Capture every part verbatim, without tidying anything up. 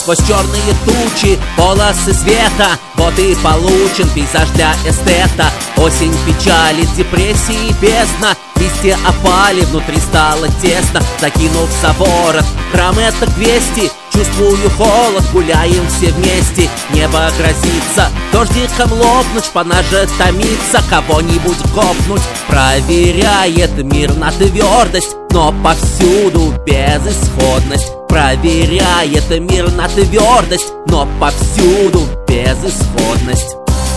Сквозь черные тучи, полосы света, вот и получен пейзаж для эстета. Осень печали, депрессии бездна, листья опали, внутри стало тесно. Закинув за ворот храм это двести, чувствую холод, гуляем все вместе. Небо грозится дождиком лопнуть, шпана же томится кого-нибудь копнуть. Проверяет мир на твердость, но повсюду безысходность. Проверяет мир на твердость, но повсюду безысходность.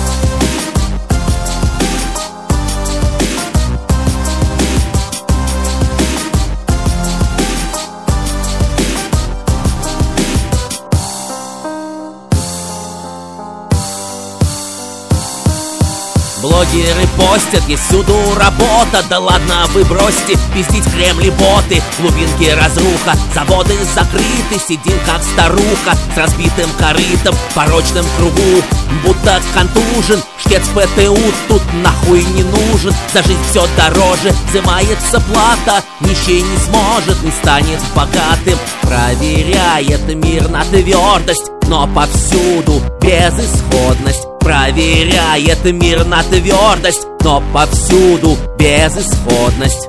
Блогеры постят, есть всюду работа. Да ладно вы бросьте пиздить Кремль и боты. Глубинки разруха, заводы закрыты. Сидим как старуха с разбитым корытом в порочном кругу, будто контужен. Шкет с ПТУ тут нахуй не нужен. За жизнь все дороже, взимается плата. Нищий не сможет, не станет богатым. Проверяет мир на твердость, но повсюду безысходность. Проверяет мир на твердость, но повсюду безысходность.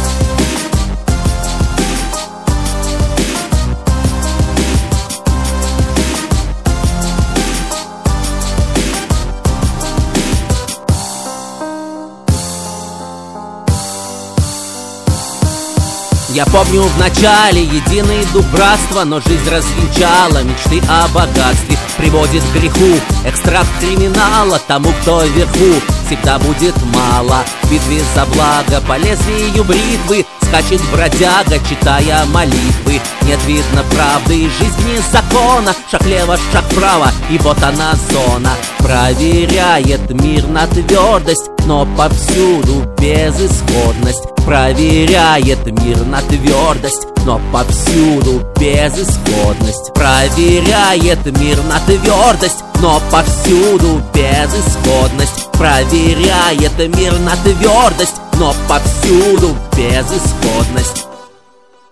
Я помню в начале единый дух братства, но жизнь развенчала мечты о богатстве. Приводит к греху экстракт криминала. Тому, кто вверху, всегда будет мало. В битве за благо по лезвию бритвы скачет бродяга, читая молитвы. Нет видно правды и жизни закона. Шаг лево, шаг вправо, и вот она зона. Проверяет мир на твердость, но повсюду безысходность. Проверяет мир на твердость, но повсюду безысходность. Проверяет мир на твердость, но повсюду безысходность. Проверяет мир на твердость, но повсюду безысходность.